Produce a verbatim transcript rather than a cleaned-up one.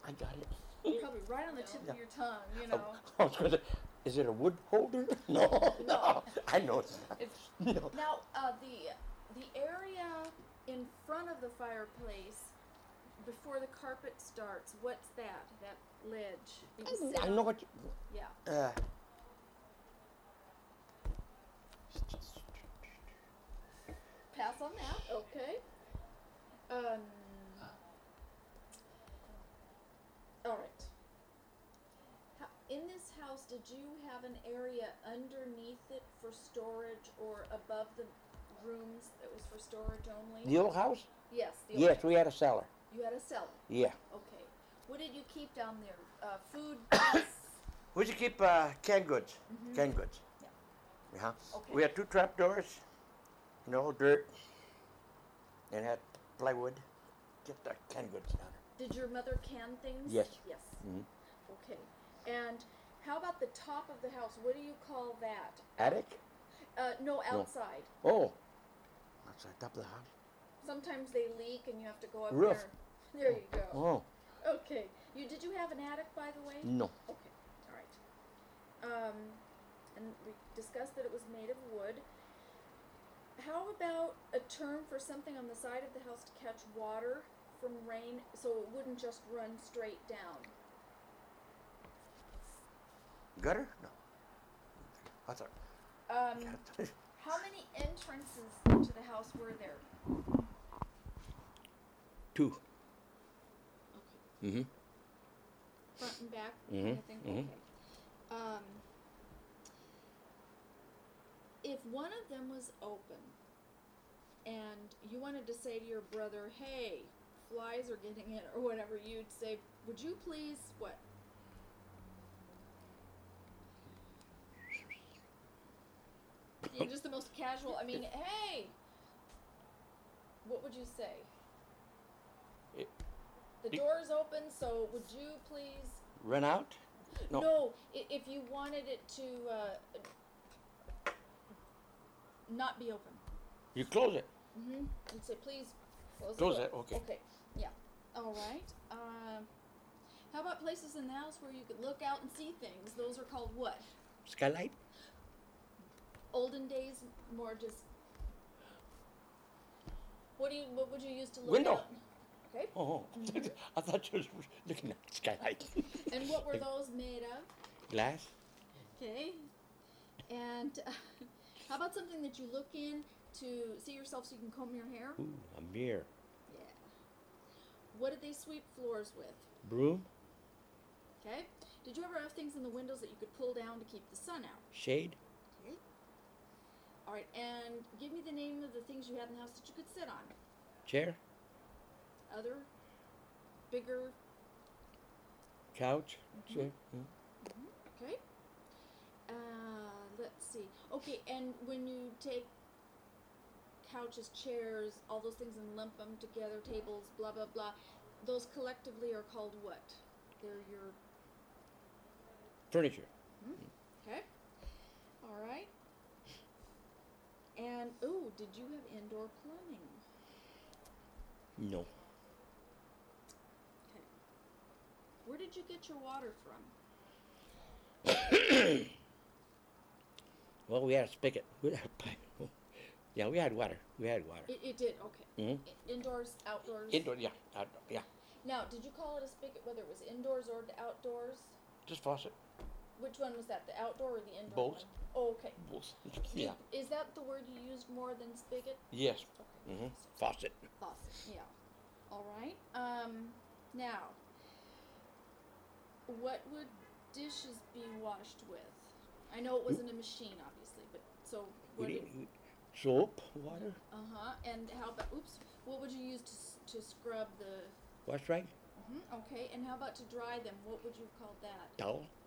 I got it. Probably right on the tip Yeah. of your tongue, you know. I was gonna say, is it a wood holder? No, no. I know it's not. It's, No. now, uh, the the area in front of the fireplace before the carpet starts, what's that? That ledge? You can sit I on- know what you, Yeah. uh, Pass on that. Okay. Um. All right. How, in this house, did you have an area underneath it for storage, or above the rooms that was for storage only? the old house? Yes. The old Yes, house. we had a cellar. You had a cellar. Yeah. Okay. What did you keep down there? Uh, food. gas? We used to keep uh, canned goods. Mhm. Canned goods. Yeah. Yeah. Okay. We had two trap doors, you know, dirt, and had plywood. Get the canned goods down Did your mother can things? Yes. Yes. there. Mhm. Okay. And how about the top of the house? What do you call that? Attic? Uh, no, outside. Oh. That's the top of the house. Sometimes they leak and you have to go up Roof. there. There you go. Oh, Okay. You did you have an attic, by the way? no. Okay. All right. Um, and we discussed that it was made of wood. How about a term for something on the side of the house to catch water from rain, so it wouldn't just run straight down? Gutter? No. What's that? Um, Got- how many entrances to the house were there? Two. Okay. Mm-hmm. Front and back, Mhm, kind of thing. mhm. Okay. Um, if one of them was open, and you wanted to say to your brother, "Hey, flies are getting in," or whatever, you'd say, "Would you please what?" You're just the most casual. I mean, hey. What would you say? It- The it- door's open, so would you please? Run out? No. No, i- if you wanted it to uh, not be open. You close it. Mm-hmm. And say, please close, Close the it, door. okay. Okay, yeah. All right. Um, how about places in the house where you could look out and see things? Those are called what? Skylight? Olden days, more just. What do you? What would you use to look Window. out? Okay. Oh, Mhm. I thought you was looking at skylight. And what were those made of? Glass? Okay. And uh, how about something that you look in to see yourself so you can comb your hair? Ooh, a mirror. Yeah. What did they sweep floors with? Broom? Okay. Did you ever have things in the windows that you could pull down to keep the sun out? Shade? Okay. All right. And give me the name of the things you had in the house that you could sit on. Chair? Other bigger. Couch? Mhm. Chair? Mm. Okay. Uh, let's see. Okay. And when you take couches, chairs, all those things, and lump them together, tables, blah blah blah, those collectively are called what? They're your. Furniture? Okay. All right. And ooh, did you have indoor plumbing? No. Okay. Where did you get your water from? Well, we had a spigot. We had a pipe. Yeah, we had water. We had water. It, it did. Okay. Mhm. I- indoors, outdoors. Indoor, yeah. Outdoor, yeah. Now, did you call it a spigot whether it was indoors or the outdoors? Just faucet. Which one was that? The outdoor or the indoor Both. one? Oh, okay. Both. You- Yeah. Is that the word you used more than spigot? Yes. Okay. Mm-hmm. Faucet. Faucet. Yeah. All right. Um. Now, what would dishes be washed with? I know it wasn't a machine, obviously, but so We what? did, we, soap, water, Uh huh. And how about? Oops. What would you use to s- to scrub the? wash rag, Mhm, okay. And how about to dry them? What would you call that? towel,